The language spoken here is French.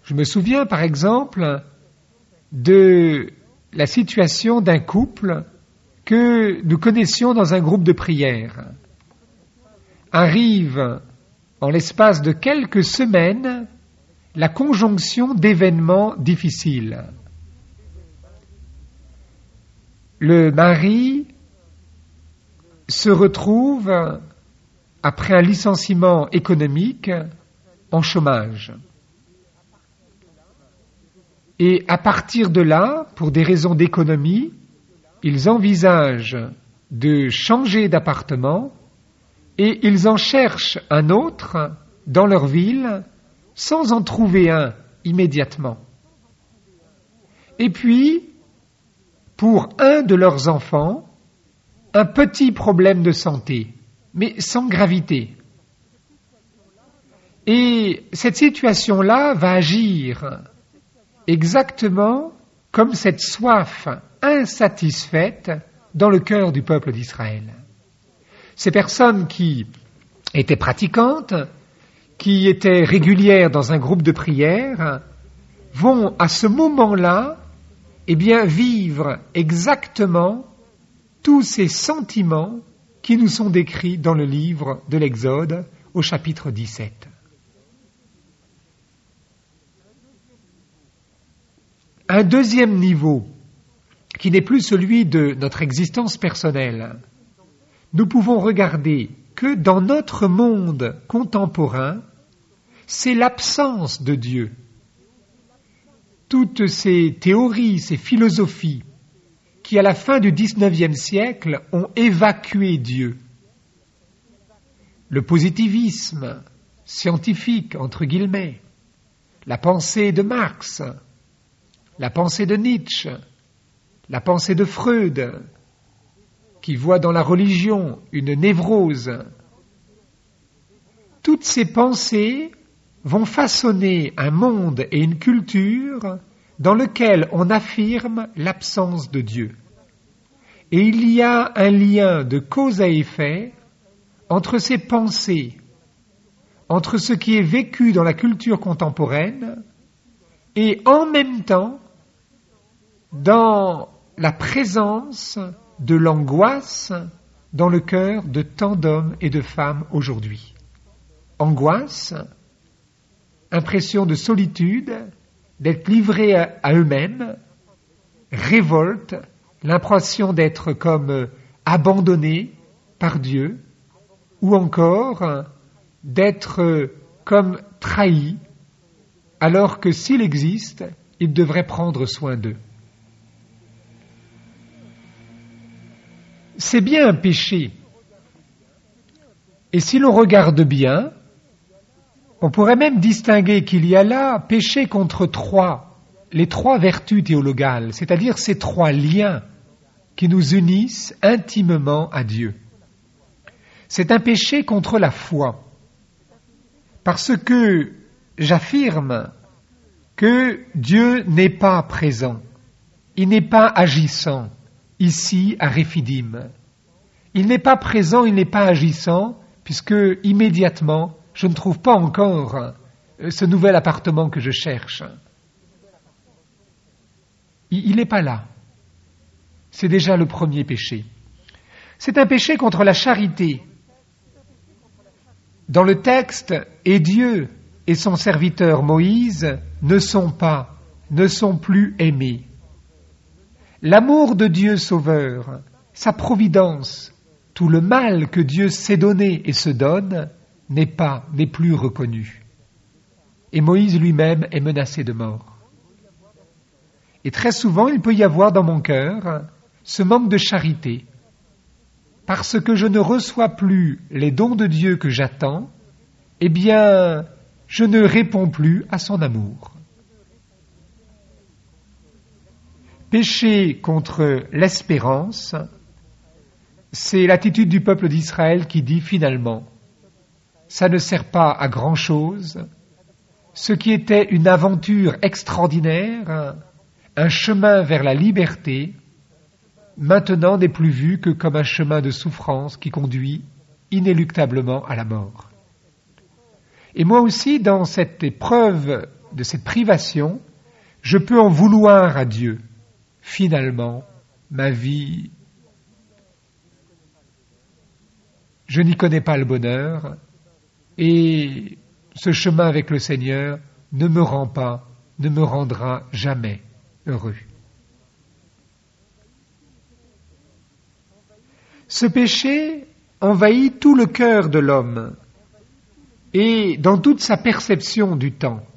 Je me souviens par exemple de la situation d'un couple que nous connaissions dans un groupe de prière. Arrive en l'espace de quelques semaines la conjonction d'événements difficiles. Le mari se retrouve, après un licenciement économique, en chômage. Et à partir de là, pour des raisons d'économie, ils envisagent de changer d'appartement et ils en cherchent un autre dans leur ville sans en trouver un immédiatement. Et puis, pour un de leurs enfants, un petit problème de santé, mais sans gravité. Et cette situation-là va agir exactement comme cette soif insatisfaite dans le cœur du peuple d'Israël. Ces personnes qui étaient pratiquantes, qui étaient régulières dans un groupe de prière, vont à ce moment-là, vivre exactement tous ces sentiments qui nous sont décrits dans le livre de l'Exode au chapitre 17. Un deuxième niveau, qui n'est plus celui de notre existence personnelle, nous pouvons regarder que dans notre monde contemporain, c'est l'absence de Dieu. Toutes ces théories, ces philosophies, qui à la fin du XIXe siècle ont évacué Dieu. Le positivisme scientifique, entre guillemets, la pensée de Marx, la pensée de Nietzsche, la pensée de Freud, qui voit dans la religion une névrose. Toutes ces pensées vont façonner un monde et une culture dans lequel on affirme l'absence de Dieu. Et il y a un lien de cause à effet entre ces pensées, entre ce qui est vécu dans la culture contemporaine et en même temps dans la présence de l'angoisse dans le cœur de tant d'hommes et de femmes aujourd'hui. Angoisse, impression de solitude, d'être livrés à eux-mêmes, révolte, l'impression d'être comme abandonnés par Dieu, ou encore d'être comme trahis, alors que s'il existe, il devrait prendre soin d'eux. C'est bien un péché. Et si l'on regarde bien, on pourrait même distinguer qu'il y a là péché contre les trois vertus théologales, c'est-à-dire ces trois liens qui nous unissent intimement à Dieu. C'est un péché contre la foi, parce que j'affirme que Dieu n'est pas présent, il n'est pas agissant ici à Réphidim. Il n'est pas présent, il n'est pas agissant, puisque immédiatement, je ne trouve pas encore ce nouvel appartement que je cherche. Il n'est pas là. C'est déjà le premier péché. C'est un péché contre la charité. Dans le texte, et Dieu et son serviteur Moïse ne sont plus aimés. L'amour de Dieu sauveur, sa providence, tout le mal que Dieu s'est donné et se donne, n'est plus reconnu. Et Moïse lui-même est menacé de mort. Et très souvent, il peut y avoir dans mon cœur ce manque de charité, parce que je ne reçois plus les dons de Dieu que j'attends, je ne réponds plus à son amour. Péché contre l'espérance, c'est l'attitude du peuple d'Israël qui dit finalement, ça ne sert pas à grand-chose, ce qui était une aventure extraordinaire, un chemin vers la liberté, maintenant n'est plus vu que comme un chemin de souffrance qui conduit inéluctablement à la mort. Et moi aussi, dans cette épreuve de cette privation, je peux en vouloir à Dieu. Finalement, ma vie, je n'y connais pas le bonheur et ce chemin avec le Seigneur ne me rendra jamais heureux. Ce péché envahit tout le cœur de l'homme et dans toute sa perception du temps.